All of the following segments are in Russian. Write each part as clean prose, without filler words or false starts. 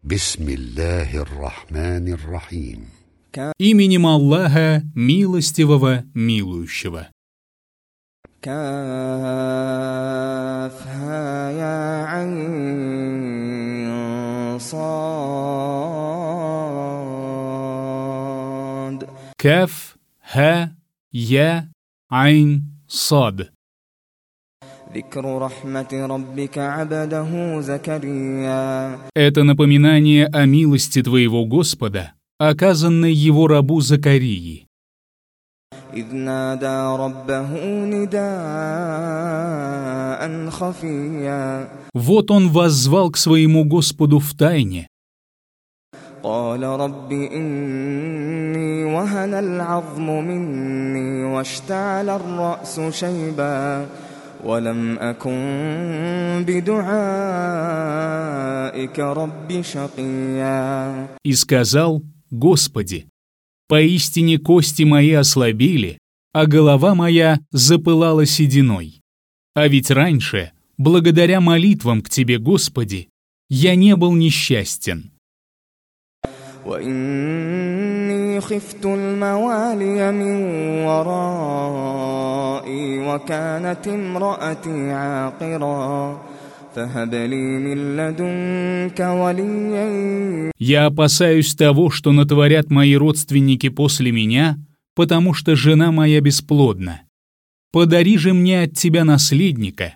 Бисмиллахир-рахманир-рахим. Именем Аллаха, милостивого, милующего. Каф, ха, я, айн, сад. Это напоминание о милости твоего Господа, оказанной его рабу Закарии. Вот он воззвал к своему Господу втайне. И сказал: Господи, поистине кости мои ослабели, а голова моя запылала сединой. А ведь раньше, благодаря молитвам к Тебе, Господи, я не был несчастен. Я опасаюсь того, что натворят мои родственники после меня, потому что жена моя бесплодна. Подари же мне от Тебя наследника,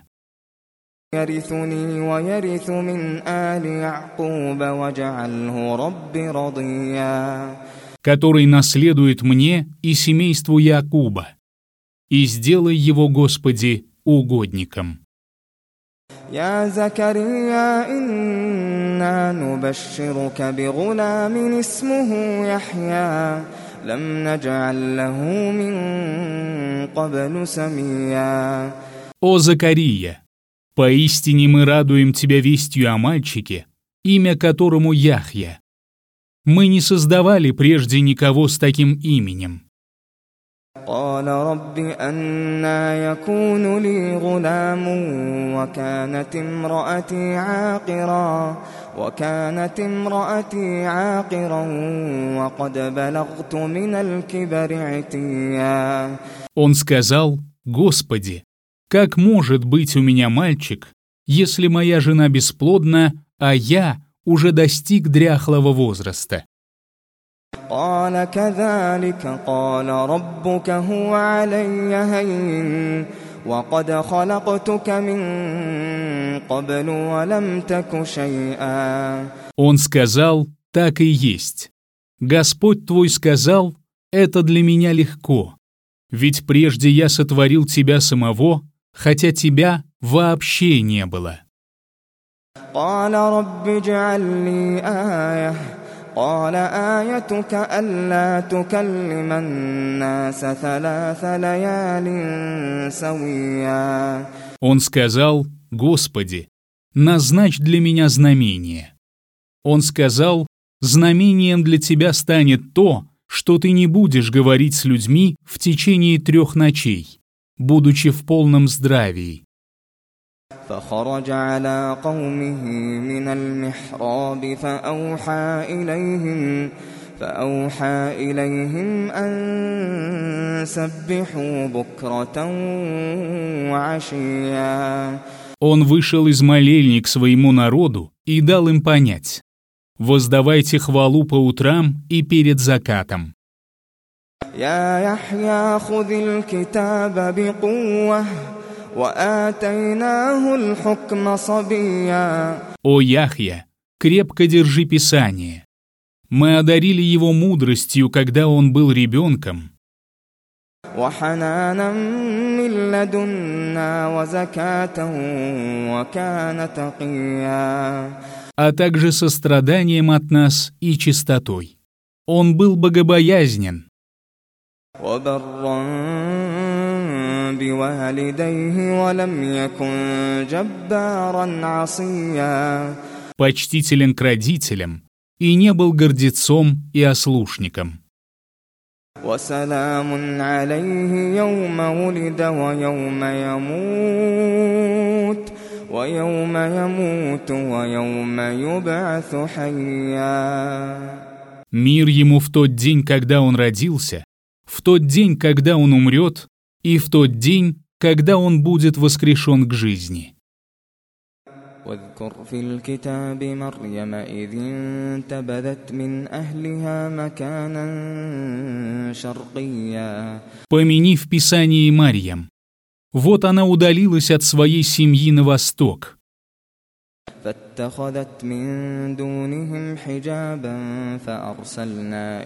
который наследует мне и семейству Якуба, и сделай его, Господи, угодником. يا زكريا إنا نبشرك بغلام اسمه يحيى لم نجعل له من قبل سميا. О Закария, поистине мы радуем тебя вестью о мальчике, имя которому Яхья. Мы не создавали прежде никого с таким именем. قال رب أنى يكون لي غلام وكانت امرأتي عاقرا وقد بلغت من الكبر عتيا. Он сказал: Господи, как может быть у меня мальчик, если моя жена бесплодна, а я уже достиг дряхлого возраста? قال كذلك قال ربك هو علي هين وقد خلقتك من قبل ولم تك شيئا. Он сказал: так и есть. Господь твой сказал: это для меня легко, ведь прежде я сотворил тебя самого, хотя тебя вообще не было. قال رب اجعل لي آية قال آيتك ألا تكلم الناس 3 ليال سويا. Он сказал: Господи, назначь для меня знамение. Он сказал: знамением для тебя станет то, что ты не будешь говорить с людьми в течение 3 ночей, будучи в полном здравии. فخرج على قومه من المحراب فأوحى إليهم أن سبحوا بكرة وعشيا. Он вышел из молельни к своему народу и дал им понять: воздавайте хвалу по утрам и перед закатом. يا يحيى خذ الكتاب بقوة وآتيناه الحكم صبيا. О Яхья, крепко держи Писание. Мы одарили его мудростью, когда он был ребенком, وحنانا من لدنا وزكاة وكان تقيا. а также состраданием от нас и чистотой. Он был богобоязнен. وبرا بوالديه ولم يكن جبارا عصيا. Почтителен к родителям и не был гордецом и ослушником. وسلام عليه يوم ولد ويوم يموت ويوم يموت ويوم يبعث حيا. Мир ему в тот день, когда он родился, в тот день, когда он умрет, и в тот день, когда он будет воскрешен к жизни. واذكر في الكتاب مريم إذ انتبذت من أهلها مكانا شرقيا. Помяни в Писании Марьям. Вот она удалилась от своей семьи на восток. فاتخذت من دونهم حجابا فأرسلنا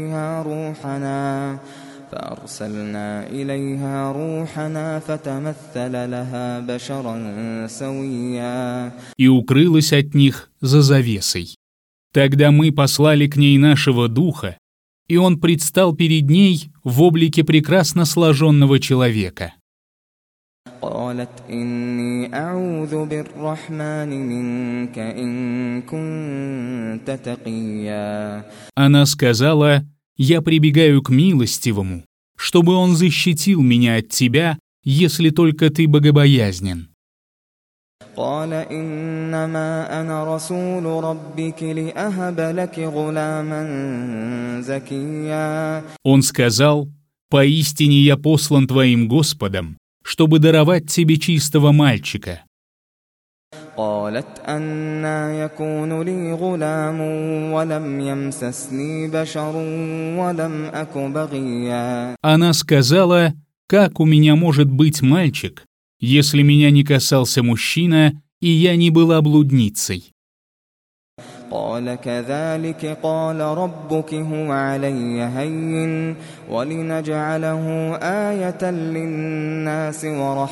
إليها روحنا فتمثل لها بشرا سويا. И укрылась от них за завесой. Тогда мы послали к ней нашего духа, и он предстал перед ней в облике прекрасно сложенного человека. قالت إني أعوذ بالرحمن منك إن كنت تقيا. Она сказала: «Я прибегаю к милостивому, чтобы он защитил меня от тебя, если только ты богобоязнен». قال إنما أنا رسول ربك لأهب لك غلاما زكيا. Он сказал: «Поистине я послан твоим Господом, чтобы даровать тебе чистого мальчика». قالت أنى يكون لي غلام ولم يمسسني بشر ولم أك بغيا. Она сказала: «Как у меня может быть мальчик, если меня не касался мужчина, и я не была блудницей?» قال كذلك قال ربك هو علي هين ولنجعله آية للناس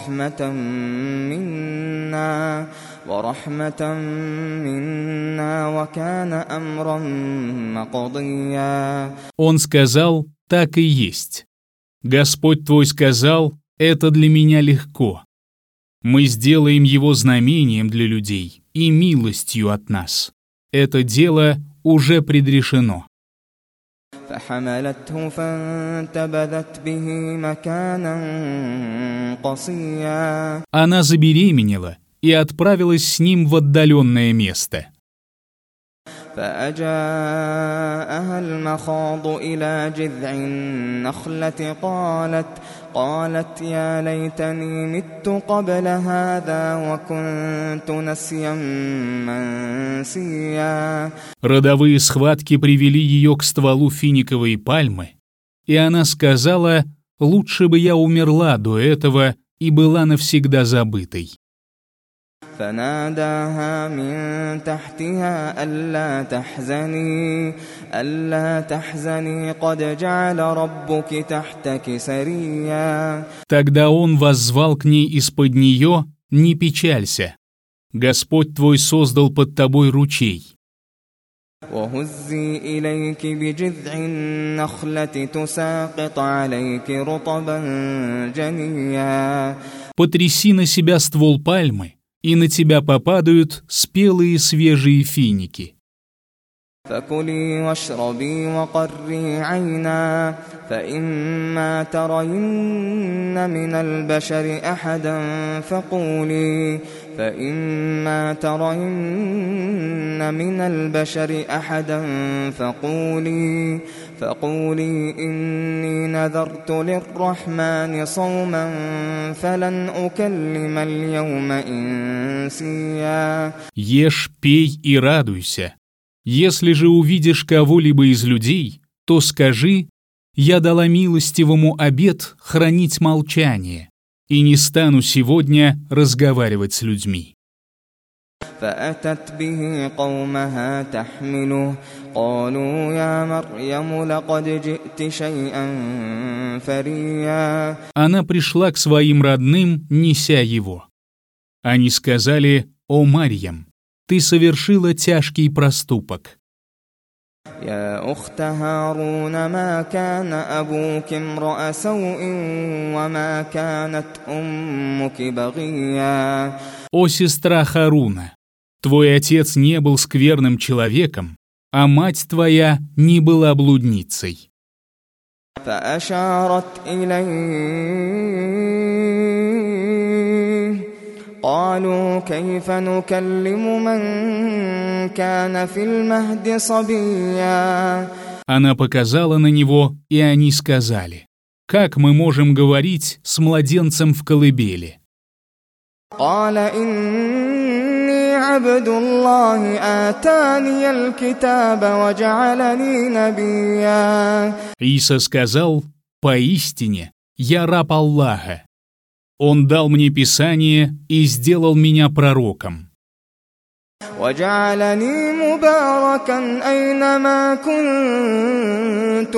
ورحمة منا وكان أمرا مقضيا. Он сказал: «Так и есть. Господь твой сказал: это для меня легко. Мы сделаем его знамением для людей и милостью от нас. Это дело уже предрешено». فحملته فانتبذت به مكانا قصيا. Она забеременела и отправилась с ним в отдаленное место. فأجاءها المخاض إلى جذع النخلة قالت يا ليتني مت قبل هذا وكنت نسيا منسيا. Родовые схватки привели ее к стволу финиковой пальмы, и она сказала: «Лучше бы я умерла до этого и была навсегда забытой». فناداها من تحتها ألا تحزني قد جعل ربك تحتك سريا. Тогда он воззвал к ней из-под нее: «Не печалься, Господь твой создал под тобой ручей». وهزي إليك بجذع النخلة تساقط عليك رطبا جنيا. Потряси на себя ствол пальмы, и на тебя попадают спелые свежие финики. فكلي واشربي وقري عينا فإما ترين من البشر أحدا فقولي إني نذرت للرحمن صوما فلن أكلم اليوم إنسيا. Ешь, пей и радуйся. Если же увидишь кого-либо из людей, то скажи: «Я дала милостивому обет хранить молчание, и не стану сегодня разговаривать с людьми». فأتت به قومها تحمله قالوا يا مريم لقد جئت شيئا فريا. Она пришла к своим родным, неся его. Они сказали: «О Марьям, ты совершила тяжкий проступок». يا أخت هارون ما كان أبوك امرأ سوء وما كانت أمك بغيا. «О сестра Харуна, твой отец не был скверным человеком, а мать твоя не была блудницей». فأشارت إليه قالوا كيف نكلم من كان في المهد صبيا. Она показала на него, и они сказали: «Как мы можем говорить с младенцем в колыбели?» قال إني عبد الله آتاني الكتاب وجعلني نبيا. Иса сказал: «Поистине, я раб Аллаха. Он дал мне Писание и сделал меня пророком». وجعلني مباركا أينما كنت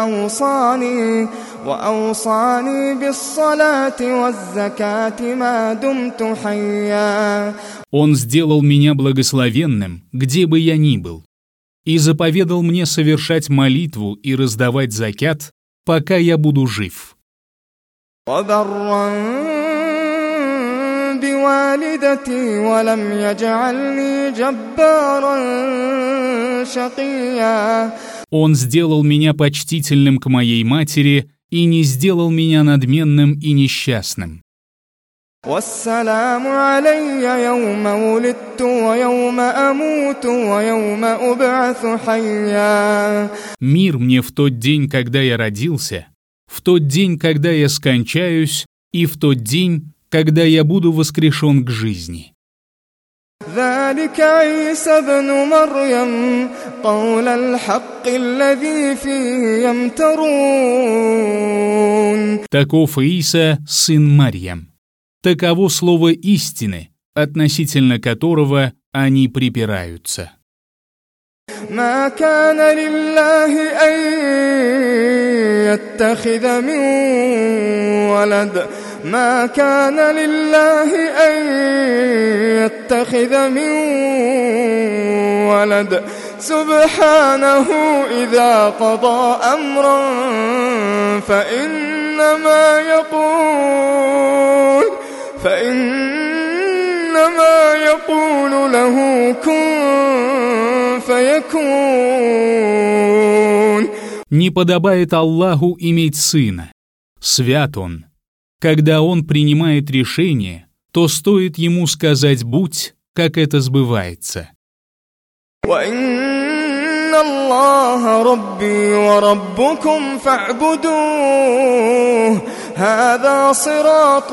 وأوصاني بالصلاة والزكاة ما دمت حيا. Он сделал меня благословенным, где бы я ни был, и заповедал мне совершать молитву и раздавать закят, пока я буду жив. وبرا بوالدتي ولم يجعلني جبارا شقيا. Он сделал меня почтительным к моей матери и не сделал меня надменным и несчастным. والسلام علي يوم ولدت ويوم أموت ويوم أبعث حيا. Мир мне в тот день, когда я родился, в тот день, когда я скончаюсь, и в тот день, когда я буду воскрешен к жизни. ذلك عيسى ابن مريم قول الحق الذي فيه يمترون. Таков Иса, сын Марьям. Таково слово истины, относительно которого они припираются. ما كان لله أن يتخذ من ولد ما كان لله أن يتخذ من ولد سبحانه إذا قضى أمرا فإنما يقول له كن فيكون. Не подобает Аллаху иметь сына. Свят он. Когда он принимает решение, то стоит ему сказать «будь», как это сбывается. وَإِنَّ اللَّهَ رَبِّي وَرَبُّكُمْ فَاعْبُدُوهُ هَذَا صِرَاطٌ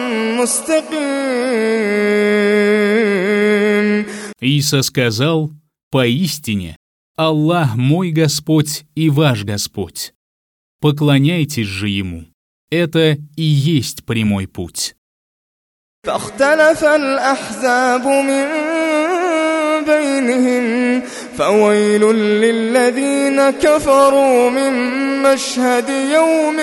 مُسْتَقِيمٌ. Иса сказал: «Поистине, Аллах мой Господь и ваш Господь. Поклоняйтесь же Ему. Это и есть прямой путь». فاختلف الأحزاب من بينهم فويل للذين كفروا من مشهد يوم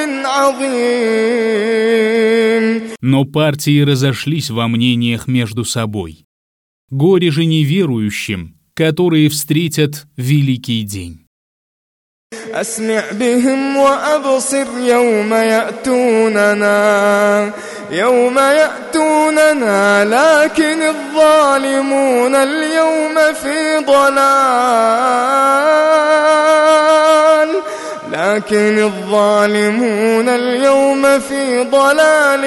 عظيم. Но партии разошлись во мнениях между собой. Горе же неверующим, которые встретят великий день. أسمع بهم وأبصر يوم يأتوننا لكن الظالمون اليوم في ضلال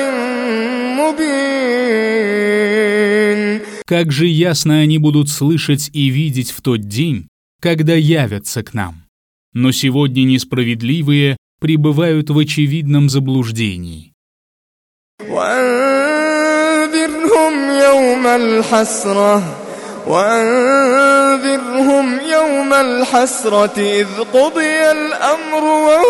مبين. Как же ясно они будут слышать и видеть в тот день, когда явятся к нам. Но сегодня несправедливые пребывают в очевидном заблуждении. وأنذرهم يوم الحسرة إذ قضي الأمر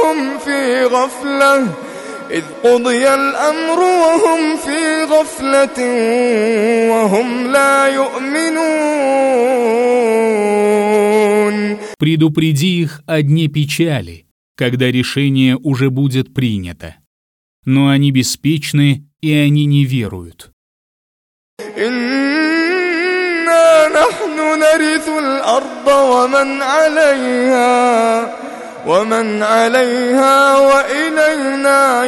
وهم في غفلة وهم لا يؤمنون. Предупреди их о дне печали, когда решение уже будет принято. Но они беспечны, и они не веруют. إنا نحن نرث الأرض ومن عليها وإلينا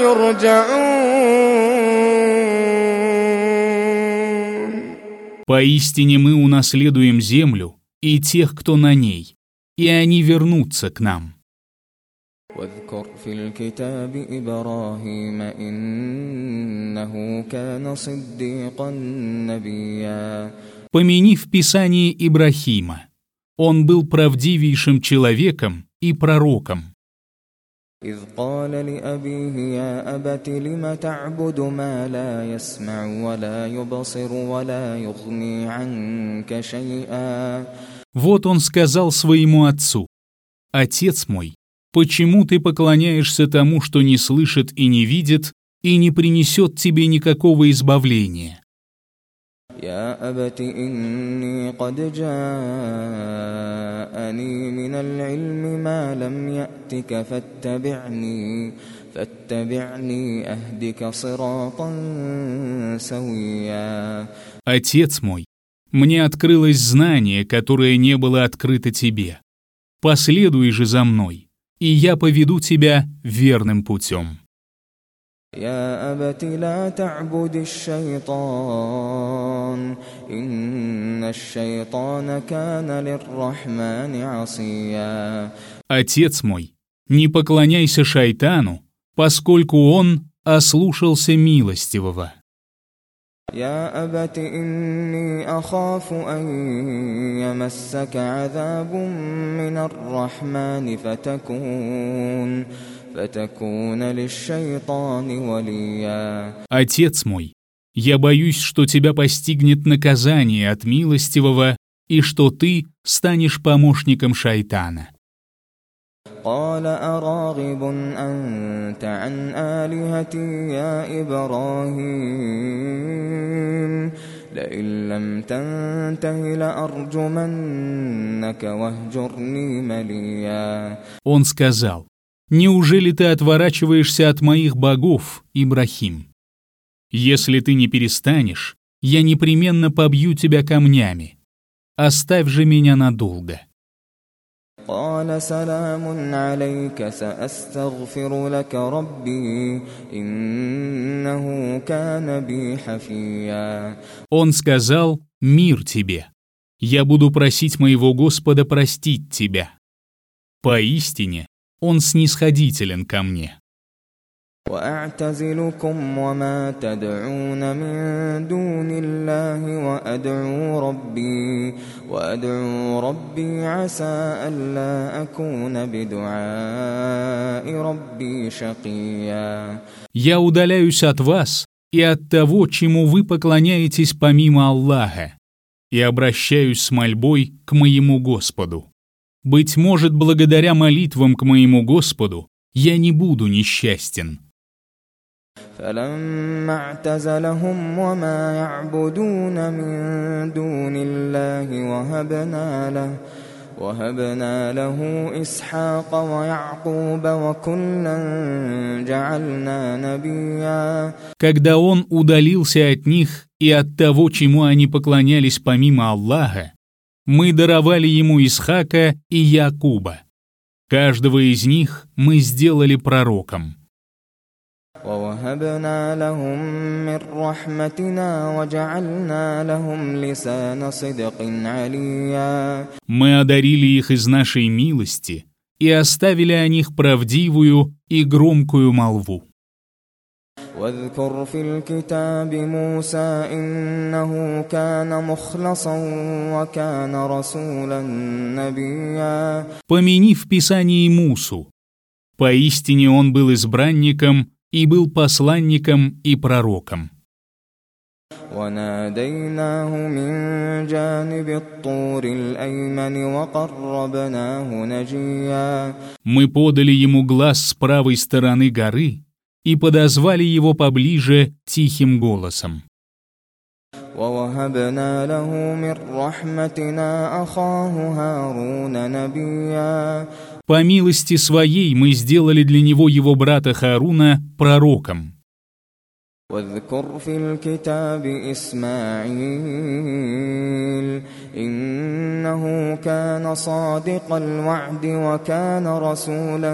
يرجعون. Поистине мы унаследуем землю и тех, кто на ней, и они вернутся к нам. واذكر في الكتاب إبراهيم إنه كان صديقا نبيا. Помяни в Писании Ибрахима. Он был правдивейшим человеком и пророком. إذ قال لأبيه يا أبت لم تعبد ما لا يسمع ولا يبصر ولا يغني عنك شيئا. Вот он сказал своему отцу: «Отец мой, почему ты поклоняешься тому, что не слышит и не видит, и не принесет тебе никакого избавления?» يا أبت إني قد جاءني من العلم ما لم يأتك فاتبعني أهدك صراطا سويا. Отец мой, мне открылось знание, которое не было открыто тебе. Последуй же за мной, и я поведу тебя верным путем. يا أبت لا تعبد الشيطان إن الشيطان كان للرحمن عصيا. Отец мой, не поклоняйся шайтану, поскольку он ослушался милостивого. يا أبت إني أخاف أن يمسك عذاب من الرحمن فتكون للشيطان وليا. Отец мой, я боюсь, что тебя постигнет наказание от милостивого и что ты станешь помощником шайтана. قال أراغب أنت عن آلهتي يا إبراهيم لئن لم تنته لأرجمنك واهجرني مليا. Он сказал: «Неужели ты отворачиваешься от моих богов, Ибрахим? Если ты не перестанешь, я непременно побью тебя камнями. Оставь же меня надолго». قال سلام عليك سأستغفر لك ربي إنه كان بي حفيا. Он сказал: «Мир тебе! Я буду просить моего Господа простить тебя. Поистине, Он снисходителен ко мне». وأعتزلكم وما تدعون من دون الله وأدعو ربي عسى ألا أكون بدعاء ربي شقيا. «Я удаляюсь от вас и от того, чему вы поклоняетесь помимо Аллаха, и обращаюсь с мольбой к моему Господу. Быть может, благодаря молитвам к моему Господу я не буду несчастен». فلما اعتزلهم وما يعبدون من دون الله وهبنا له إسحاق ويعقوب وكلا جعلنا نبيا. Когда он удалился от них и от того, чему они поклонялись помимо Аллаха, мы даровали ему Исхака и Якуба. Каждого из них мы сделали пророком. ووهبنا لهم من رحمتنا وجعلنا لهم لسان صدق عليا. Мы одарили их из нашей милости и оставили о них правдивую и громкую молву. واذكر في الكتاب موسى إنه كان مخلصا وكان رسولا نبيا. Помяни в Писании Мусу. Поистине он был избранником и был посланником и пророком. وناديناه من جانب الطور الأيمن وقربناه نجيا. Мы подали ему глас с правой стороны горы и подозвали его поближе тихим голосом. ووهبنا له من رحمتنا أخاه هارون نبيا. По милости своей мы сделали для него его брата Хааруна пророком. واذكر في الكتاب إسماعيل إنه كان صادق الوعد وكان رسولا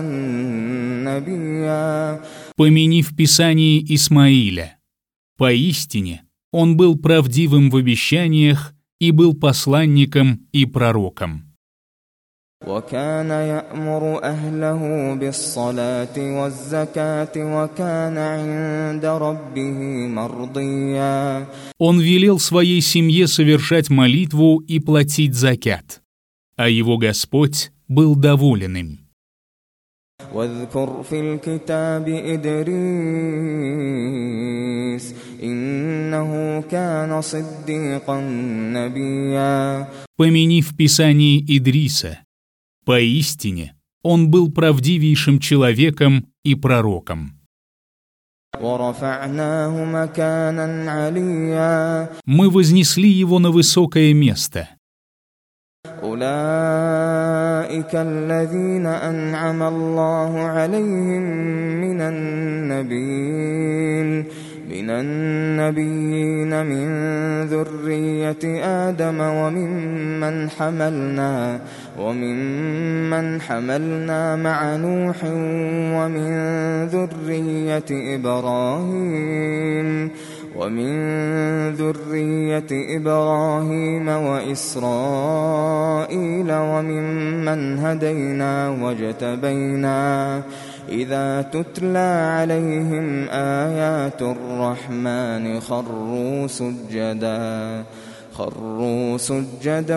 نبيا. Помяни в Писании Исмаиля. Поистине, он был правдивым в обещаниях и был посланником и пророком. وكان يأمر أهله بالصلاة والزكاة وكان عند ربه مرضيا. Он велел своей семье совершать молитву и платить закят, а его Господь был доволен им. واذكر في الكتاب إدريس إنه كان صديقا نبيا. Помяни в Писании Идриса. Поистине, он был правдивейшим человеком и пророком. ورفعناه مكانا عليا. Мы вознесли его на высокое место. أولئك الذين أنعم الله عليهم من النبيين من ذرية آدم وممن حملنا مع نوح ومن ذرية إبراهيم وإسرائيل وممن هدينا واجتبينا إذا تتلى عليهم آيات الرحمن خروا سجدا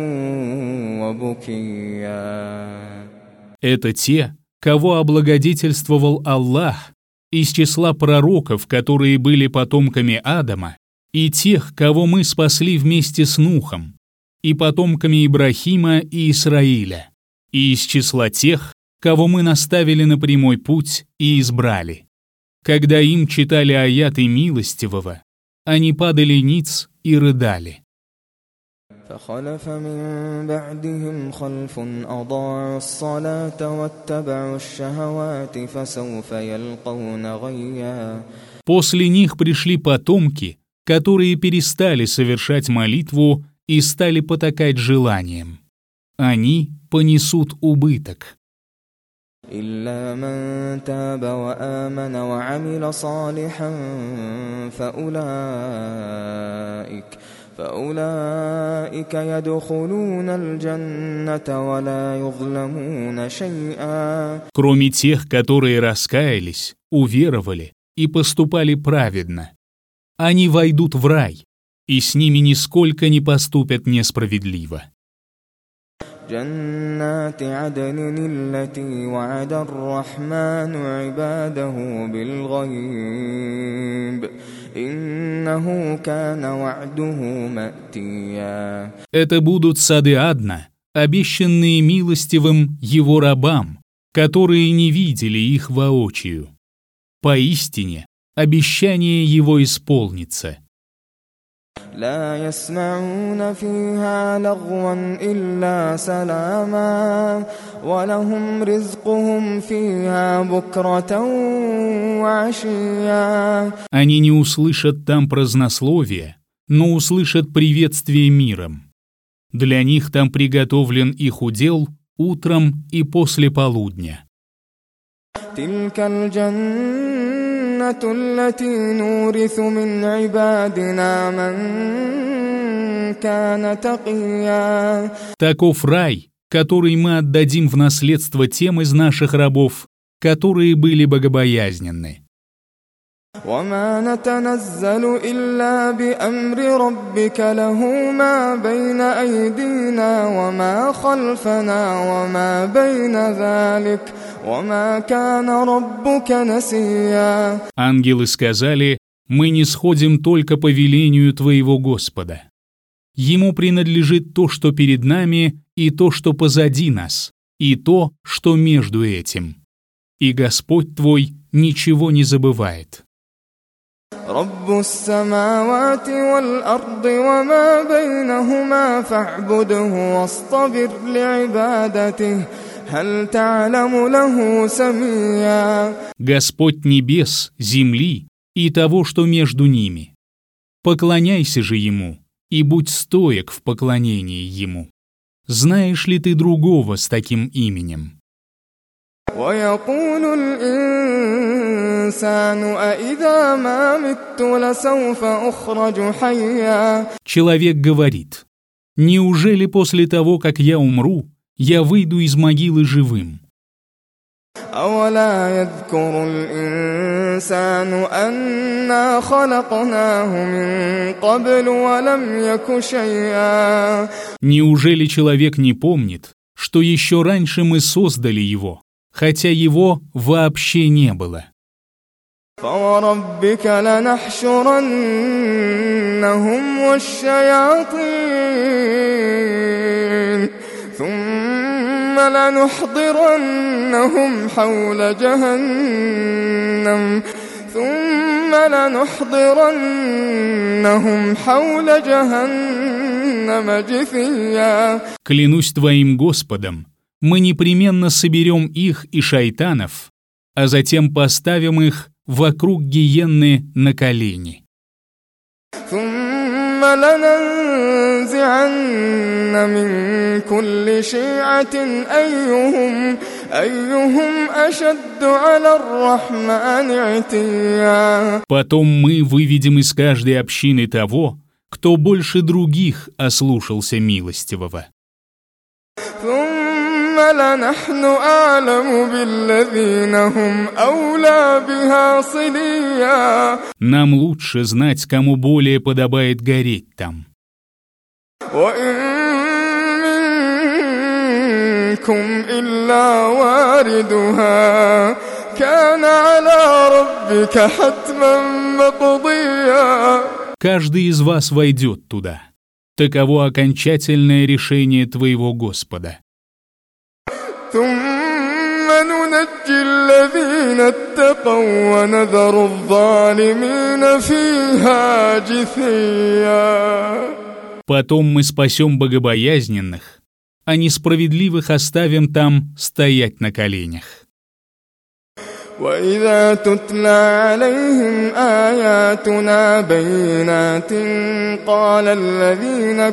وبكيا. Это те, кого облагодетельствовал Аллах из числа пророков, которые были потомками Адама, и тех, кого мы спасли вместе с Нухом, и потомками Ибрахима и Исраиля, и из числа тех, кого мы наставили на прямой путь и избрали. Когда им читали аяты милостивого, они падали ниц и рыдали. فخلف من بعدهم خلف أضاعوا الصلاة واتبعوا الشهوات فسوف يلقون غيا. После них пришли потомки, которые перестали совершать молитву и стали потакать желанием. Они понесут убыток. إلا من تاب وآمن وعمل صالحا فأولئك يدخلون الجنة ولا يظلمون شيئا. Кроме тех, которые раскаялись, уверовали и поступали праведно, они войдут в рай, и с ними нисколько не поступят несправедливо. جنات عدن التي وعد الرحمن عباده بالغيب إنه كان وعده مأتيا. Это будут сады Адна, обещанные милостивым его рабам, которые не видели их воочию. Поистине, обещание его исполнится. لا يسمعون فيها لغوا إلا سلاما ولهم رزقهم فيها بكرة وعشيا. Они не услышат там празднословия, но услышат приветствие миром. Для них там приготовлен их удел утром и после полудня. تلك الجنة التي نورث من عبادنا من كان تقيا. Таков рай, который мы отдадим в наследство тем из наших рабов, которые были богобоязненны. وما نتنزل إلا بأمر ربك له ما بين أيدينا وما خلفنا وما بين ذلك وما كان ربك نسيا. Ангелы сказали: «Мы не сходим только по велению твоего Господа. Ему принадлежит то, что перед нами, и то, что позади нас, и то, что между этим. И Господь твой ничего не забывает». رب السماوات والأرض وما بينهما فاعبده واصطبر لعبادته هل تعلم له سميا. Господь небес, земли и того, что между ними. Поклоняйся же Ему и будь стоек в поклонении Ему. Знаешь ли ты другого с таким именем? ويقول الإنسان أإذا ما مت لسوف أخرج حيا. Человек говорит: «Неужели после того, как я умру, я выйду из могилы живым. أولا يذكر الإنسان أنا خلقناه من قبل ولم يك شيئا. Неужели человек не помнит, что еще раньше мы создали его, хотя его вообще не было? فوربك لنحشرنهم والشياطين ثم لنحضرنهم حول جهنم جثيا. Клянусь твоим Господом, мы непременно соберем их и шайтанов, а затем поставим их вокруг гиенны на колени. ثم لننزعن من كل شيعة أيهم أشد على الرحمن عتيا. Потом мы выведем из каждой общины того, кто больше других ослушался милостивого. ثم لنحن أعلم بالذين هم أولى بها صليا. Нам лучше знать, кому более подобает гореть там. وإن منكم إلا واردها كان على ربك حتما مقضيا. Каждый из вас войдет туда. Таково окончательное решение твоего Господа. ثم ننجي الذين اتقوا ونذر الظالمين فيها جثيا. Потом мы спасем богобоязненных, а несправедливых оставим там стоять на коленях. وإذا تتلى عليهم آياتنا بينات قال الذين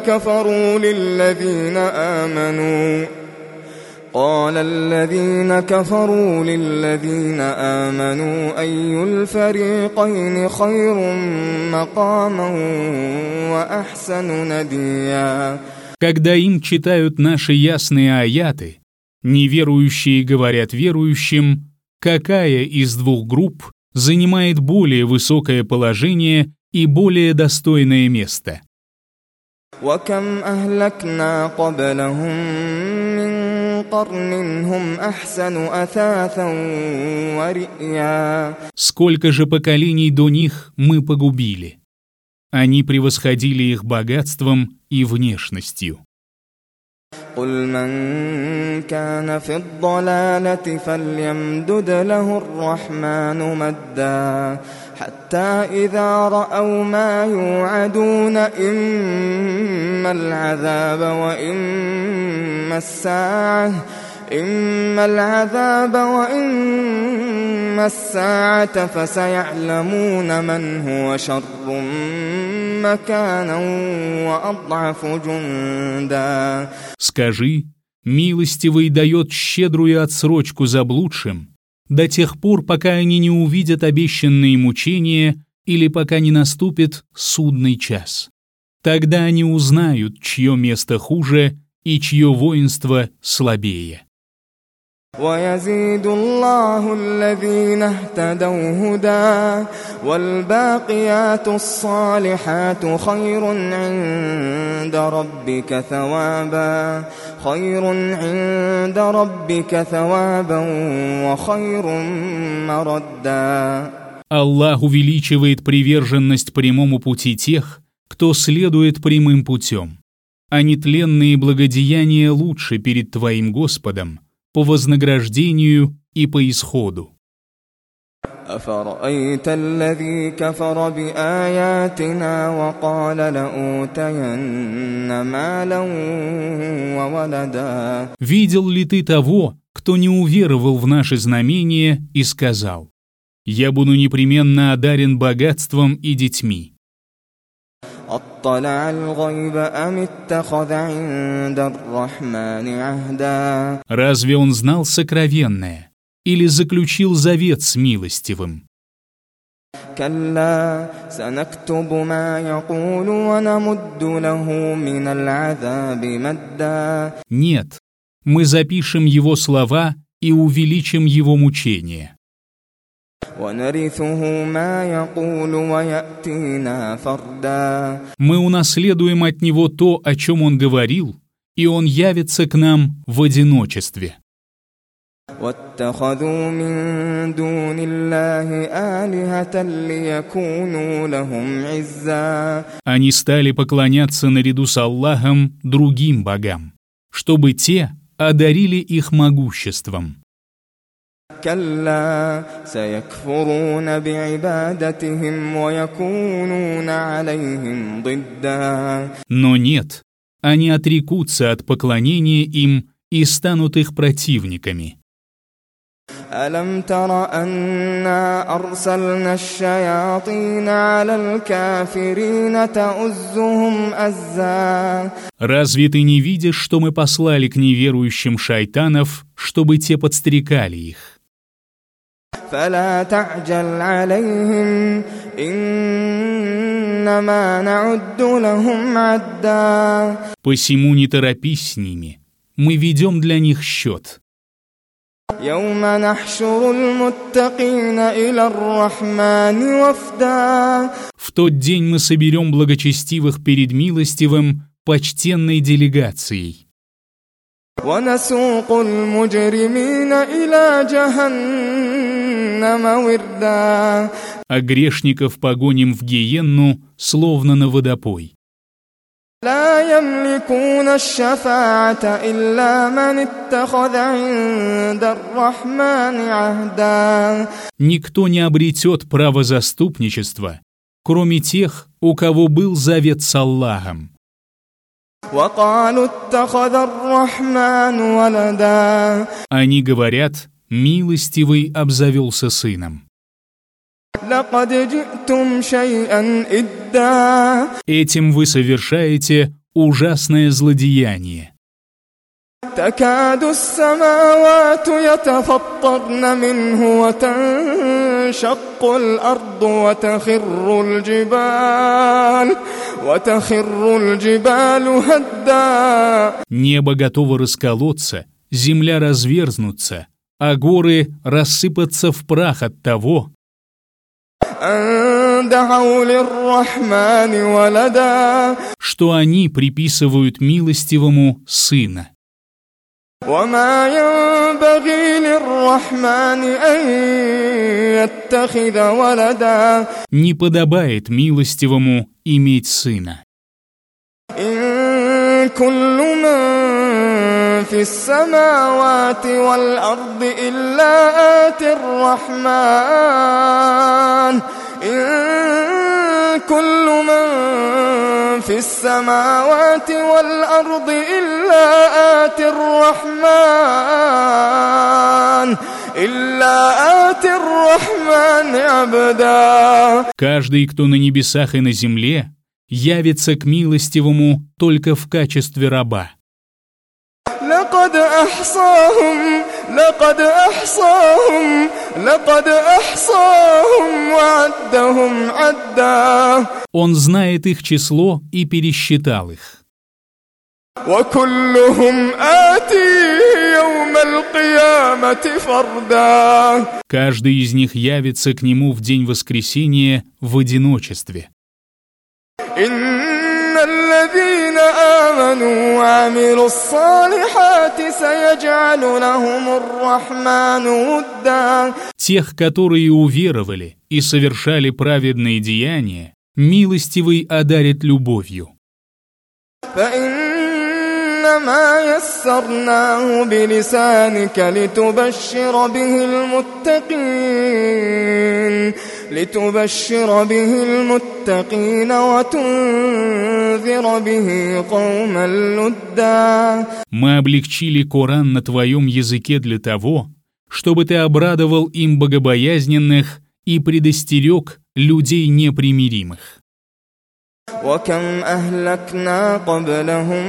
كفروا للذين آمنوا أي الفريقين خير مقاما وأحسن نديا. Когда им читают наши ясные аяты, неверующие говорят верующим, какая из двух групп занимает более высокое положение и более достойное место. وكم أهلكنا قبلهم من قرن هم أحسن أثاثا ورئيا. Сколько же поколений до них мы погубили. Они превосходили их богатством и внешностью. قل من كان في الضلالة فليمدد له الرحمن مدا حتى إذا رأوا ما يوعدون إما العذاب وإما الساعة فسيعلمون من هو شر مكانا وأضعف جندا. Скажи, милостивый дает щедрую отсрочку заблудшим до тех пор, пока они не увидят обещанные мучения или пока не наступит судный час. Тогда они узнают, чье место хуже и чье воинство слабее. ويزيد الله الذين اهتدوا هدى والباقيات الصالحات خير عند ربك ثوابا وخير مردا. Аллах увеличивает приверженность прямому пути тех, кто следует прямым путем, а нетленные благодеяния лучше перед твоим Господом по вознаграждению и по исходу. أفرأيت الذي كفر بآياتنا وقال لأوتين مالا وولدا. Видел ли ты того, кто не уверовал в наши знамения и сказал: «Я буду непременно одарен богатством и детьми»? أطلع الغيب أم اتخذ عند الرحمن عهدا. Разве он знал сокровенное или заключил завет с милостивым? كلا سنكتب ما يقول ونمد له من العذاب مدا. Нет, Мы запишем его слова и увеличим его мучения. ونرثه ما يقول ويأتينا فردا. Мы унаследуем от него то, о чем он говорил, и он явится к нам в одиночестве. واتخذوا من دون الله آلهة ليكونوا لهم عزا. Они стали поклоняться наряду с Аллахом другим богам, чтобы те одарили их могуществом. كلا سيكفرون بعبادتهم ويكونون عليهم ضدا. Но нет, они отрекутся от поклонения им и станут их противниками. ألم تر أنا أرسلنا الشياطين على الكافرين تؤزهم أزا. Разве ты не видишь, что мы послали к неверующим шайтанов, чтобы те подстрекали их? فلا تعجل عليهم إنما نعد لهم عدا. Посему не торопись с ними, мы ведем для них счет. يوم نحشر المتقين إلى الرحمن وفدا. В тот день мы соберем благочестивых перед милостивым почтенной делегацией. ونسوق المجرمين إلى جهنم وردا. А грешников погоним в гиенну, словно на водопой. لا يملكون الشفاعة إلا من اتخذ عند الرحمن عهدا. Никто не обретет право заступничества, кроме тех, у кого был завет с Аллахом. وقالوا اتخذ الرحمن ولدا. Они говорят, милостивый обзавелся сыном. لقد جئتم شيئا إدا. Этим вы совершаете ужасное злодеяние. تكاد السماوات يتفطرن منه وتنشق الأرض وتخر الجبال هدا. Небо готово расколоться, земля разверзнуться, а горы рассыпаться в прах от того, أن دعوا للرحمن ولدا. что они приписывают милостивому сына. وما ينبغي للرحمن أن يتخذ ولدا. Не подобает милостивому иметь сына. إن كل من في السماوات والأرض إلا آتي الرحمن. إن كل من في السماوات والأرض إلا آتي الرحمن عبدا. Каждый, кто на небесах и на земле, явится к милостивому только в качестве раба. لقد أحصاهم وعدهم عدا. Он знает их число и пересчитал их. وكلهم آتيه يوم القيامة فردا. Каждый из них явится к нему в день воскресения в одиночестве. إن الذين آمنوا وعملوا الصالحات سيجعل لهم الرحمن ودا. Тех, которые уверовали и совершали праведные деяния, милостивый одарит любовью. فإنما يسرناه بلسانك لتبشر به المتقين وتنذر به قوما لدا. Мы облегчили Коран на твоем языке для того, чтобы ты обрадовал им богобоязненных и предостерег людей непримиримых. وكم أهلكنا قبلهم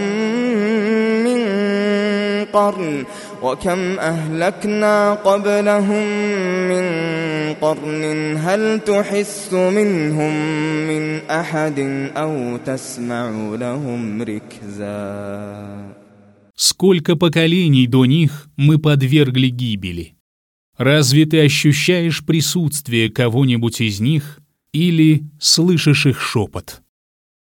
من قرن هل تحس منهم من أحد أو تسمع لهم ركزا. Сколько поколений до них мы подвергли гибели? Разве ты ощущаешь присутствие кого-нибудь из них или слышишь их шепот?